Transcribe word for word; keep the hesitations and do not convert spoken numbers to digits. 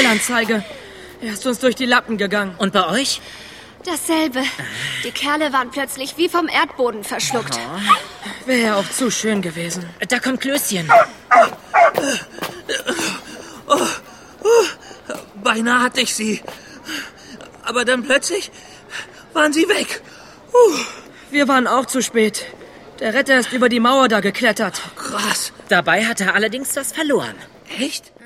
Fehlanzeige. Er ist uns durch die Lappen gegangen. Und bei euch? Dasselbe. Die Kerle waren plötzlich wie vom Erdboden verschluckt. Oh. Wäre ja auch zu schön gewesen. Da kommt Klößchen. Oh, oh, beinahe hatte ich sie. Aber dann plötzlich waren sie weg. Uh. Wir waren auch zu spät. Der Retter ist über die Mauer da geklettert. Krass. Dabei hat er allerdings was verloren. Echt?